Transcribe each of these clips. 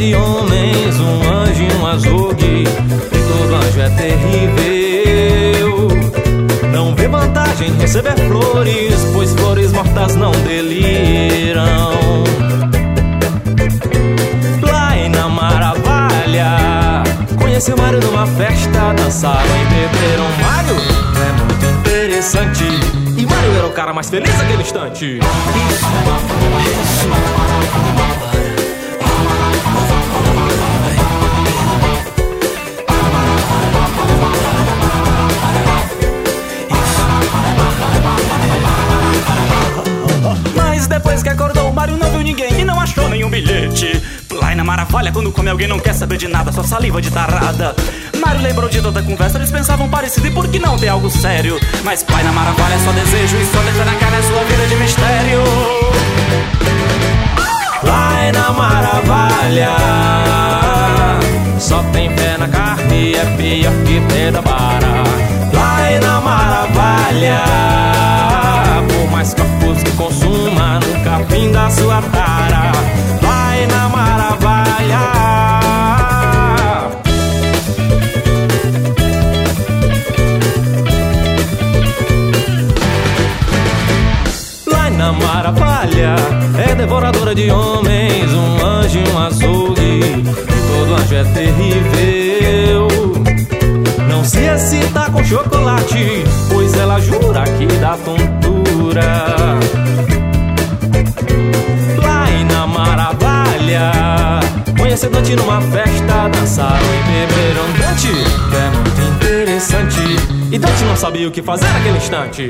de homens, um anjo e um açougue, e todo anjo é terrível. Não vê vantagem em receber flores, pois flores mortas não deliram. Lá em na Maravalha, conheceu Mário numa festa, dançaram e beberam. Mário é muito interessante, e Mário era o cara mais feliz naquele instante. Mas depois que acordou, Mário não viu ninguém e não achou nenhum bilhete. Lá na Maravalha, quando come alguém não quer saber de nada, só saliva de tarada. Mário lembrou de toda a conversa, eles pensavam parecido, e por que não ter algo sério? Mas pai na Maravalha é só desejo, e só deixa na cara a sua vida de mistério. Lá na Maravalha, só tem pé na carne, é pior que pé da vara. Lá na Maravalha, por mais corpos que consuma, nunca fim da sua tara. Lá na Maravalha. Lá na Maravalha, é devoradora de homens, um anjo e um açougue, e todo anjo é terrível. Não se excita com chocolate, pois ela jura que dá tontura. Lá na Maravalha, conheceu Dante numa festa, dançaram e beberam. Dante é muito interessante, e Dante não sabia o que fazer naquele instante.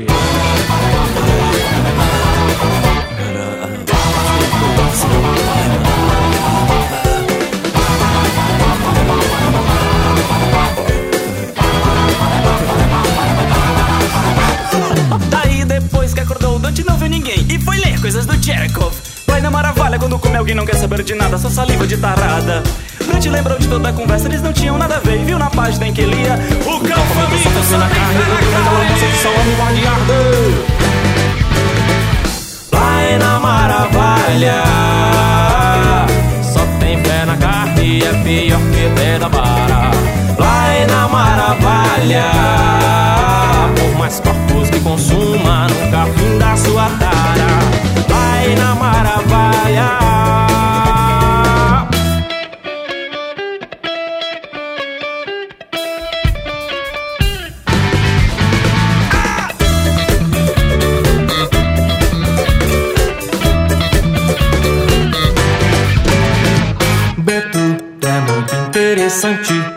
Daí depois que acordou, Dante não viu ninguém e foi ler coisas do Chekhov. Vai na Maravalha, quando come alguém não quer saber de nada, só saliva de tarada. Dante lembrou de toda a conversa, eles não tinham nada a ver, e viu na página em que lia: o cão faminto só tem fé na carne. Lá na Maravalha, só tem fé na carne, é pior que pé da vara. Lá na Maravalha, por mais corpos que consuma, nunca fim da sua tara. Lá na Maravalha. Beto é muito interessante,